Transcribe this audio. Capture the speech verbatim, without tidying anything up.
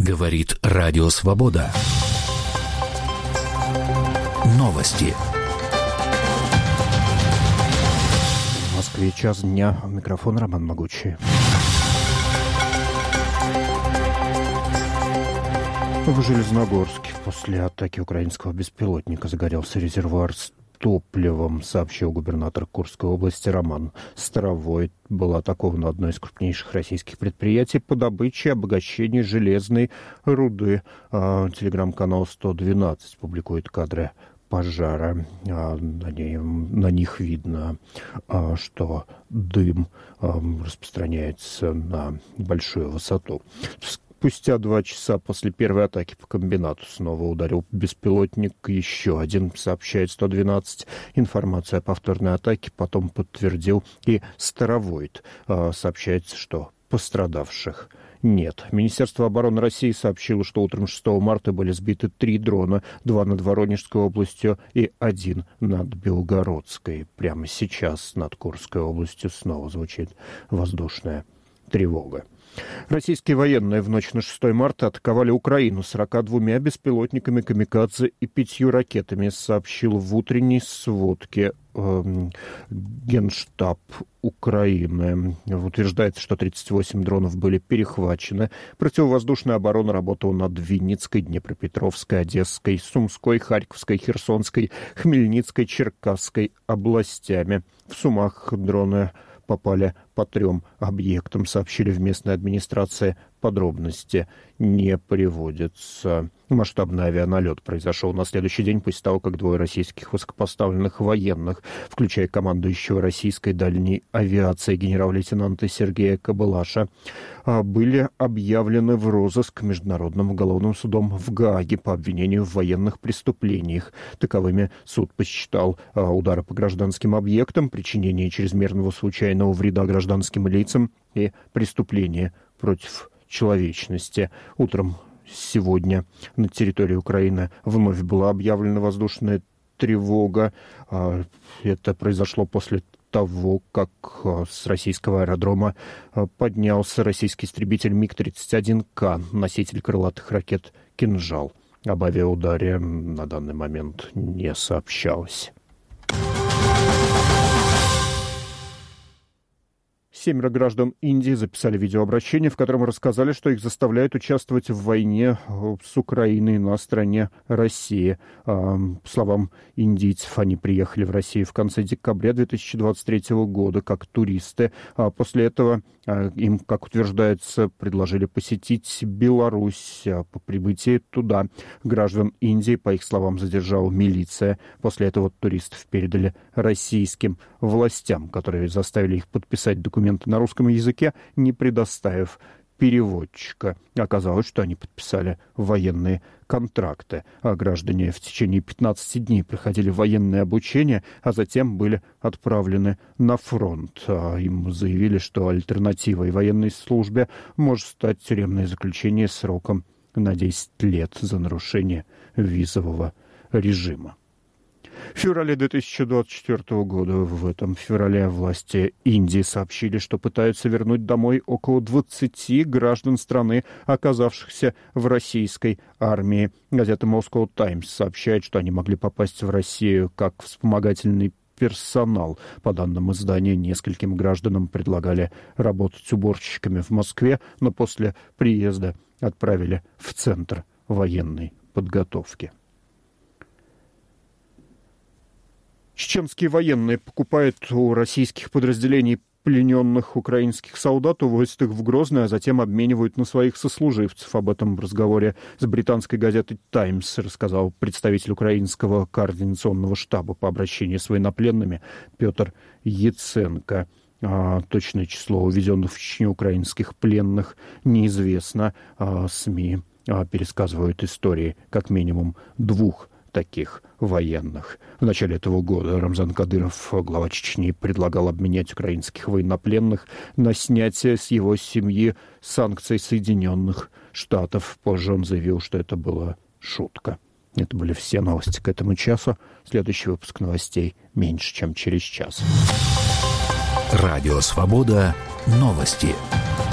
Говорит Радио Свобода. Новости. В Москве час дня. Микрофон Роман Могучий. В Железногорске после атаки украинского беспилотника загорелся резервуар с топливом, сообщил губернатор Курской области Роман Старовой. Было атаковано одно из крупнейших российских предприятий по добыче и обогащению железной руды. Телеграм-канал сто двенадцать публикует кадры пожара. На, ней, на них видно, что дым распространяется на большую высоту. Спустя два часа после первой атаки по комбинату снова ударил беспилотник. Еще один, сообщает сто двенадцать. Информация о повторной атаке потом подтвердил и Старовойт. Сообщается, что пострадавших нет. Министерство обороны России сообщило, что утром шестого марта были сбиты три дрона, два над Воронежской областью и один над Белгородской. Прямо сейчас над Курской областью снова звучит воздушная тревога. Российские военные в ночь на шестое марта атаковали Украину сорока двумя беспилотниками камикадзе и пятью ракетами, сообщил в утренней сводке э, Генштаб Украины. Утверждается, что тридцать восемь дронов были перехвачены. Противовоздушная оборона работала над Винницкой, Днепропетровской, Одесской, Сумской, Харьковской, Херсонской, Хмельницкой, Черкасской областями. В Сумах дроны попали по трем объектам, сообщили в местной администрации. Подробности не приводятся. Масштабный авианалет произошел на следующий день после того, как двое российских высокопоставленных военных, включая командующего российской дальней авиации генерал-лейтенанта Сергея Кобылаша, были объявлены в розыск Международным уголовным судом в Гааге по обвинению в военных преступлениях. Таковыми суд посчитал удары по гражданским объектам, причинение чрезмерного случайного вреда гражданским лицам и преступления против человечности. Утром сегодня на территории Украины вновь была объявлена воздушная тревога. Это произошло после того, как с российского аэродрома поднялся российский истребитель миг тридцать один К, носитель крылатых ракет «Кинжал». Об авиаударе на данный момент не сообщалось. Семеро граждан Индии записали видеообращение, в котором рассказали, что их заставляют участвовать в войне с Украиной на стороне России. По словам индийцев, они приехали в Россию в конце декабря две тысячи двадцать третьего года как туристы. После этого им, как утверждается, предложили посетить Беларусь. По прибытии туда граждан Индии, по их словам, задержала милиция. После этого туристов передали российским властям, которые заставили их подписать документы на русском языке, не предоставив переводчика. Оказалось, что они подписали военные контракты, а граждане в течение пятнадцати дней проходили военное обучение, а затем были отправлены на фронт. Им заявили, что альтернативой военной службе может стать тюремное заключение сроком на десять лет за нарушение визового режима. В феврале две тысячи двадцать четвёртого года, в этом феврале, власти Индии сообщили, что пытаются вернуть домой около двадцати граждан страны, оказавшихся в российской армии. Газета Moscow Times сообщает, что они могли попасть в Россию как вспомогательный персонал. По данным издания, нескольким гражданам предлагали работать уборщиками в Москве, но после приезда отправили в Центр военной подготовки. Чеченские военные покупают у российских подразделений плененных украинских солдат, увозят их в Грозный, а затем обменивают на своих сослуживцев. Об этом в разговоре с британской газетой «Таймс» рассказал представитель украинского координационного штаба по обращению с военнопленными Петр Яценко. А точное число увезенных в Чечню украинских пленных неизвестно. А СМИ а, пересказывают истории как минимум двух таких военных. В начале этого года Рамзан Кадыров, глава Чечни, предлагал обменять украинских военнопленных на снятие с его семьи санкций Соединенных Штатов. Позже он заявил, что это была шутка. Это были все новости к этому часу. Следующий выпуск новостей меньше, чем через час. Радио Свобода. Новости.